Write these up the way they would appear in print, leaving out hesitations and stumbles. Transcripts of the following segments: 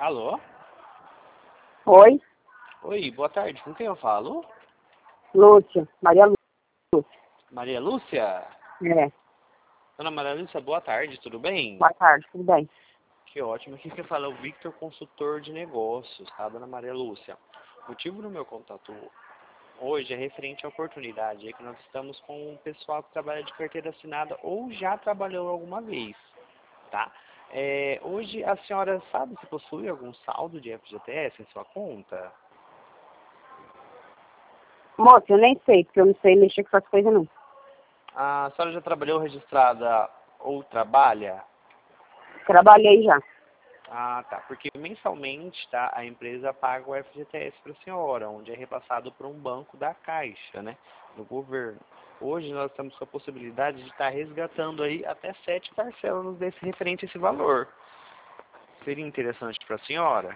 Alô? Oi, Oi, boa tarde. Com quem eu falo? Lúcia, Maria Lúcia. Maria Lúcia? É, Dona Maria Lúcia, boa tarde, tudo bem? boa tarde, tudo bem? Que ótimo. Aqui quem fala é o Victor, consultor de negócios, tá, Dona Maria Lúcia? O motivo do meu contato hoje é referente à oportunidade aí que nós estamos com o pessoal que trabalha de carteira assinada ou já trabalhou alguma vez, tá? Hoje a senhora sabe se possui algum saldo de FGTS em sua conta? Moça, eu nem sei, porque eu não sei mexer com essas coisas, não. A senhora já trabalhou registrada ou trabalha? Trabalhei já. Ah, tá. Porque mensalmente, tá, a empresa paga o FGTS para a senhora, onde é repassado para um banco da Caixa, né, do governo. Hoje nós estamos com a possibilidade de estar resgatando aí até 7 parcelas desse referente a esse valor. Seria interessante para a senhora?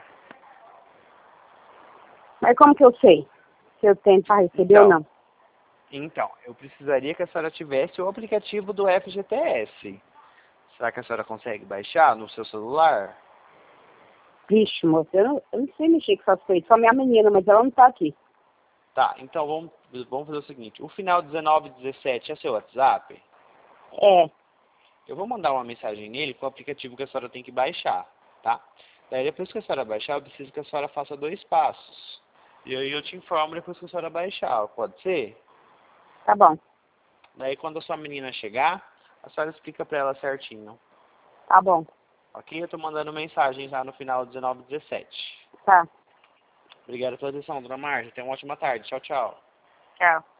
Mas como que eu sei se eu tenho para receber ou não? Então, eu precisaria que a senhora tivesse o aplicativo do FGTS. Será que a senhora consegue baixar no seu celular? Vixe, moça, eu não sei mexer com essas coisas. Só minha menina, mas ela não tá aqui. Tá, então vamos fazer o seguinte. O final 1917 é seu WhatsApp? É, Eu vou mandar uma mensagem nele com o aplicativo que a senhora tem que baixar, tá? Daí depois que a senhora baixar, eu preciso que a senhora faça 2 passos. E aí eu te informo depois que a senhora baixar, pode ser? tá bom, Daí quando a sua menina chegar, a senhora explica pra ela certinho. tá bom, Ok? Eu tô mandando mensagem já no final 1917. tá, Obrigado pela atenção, dona Marta. Tenha uma ótima tarde. Tchau, tchau. tchau.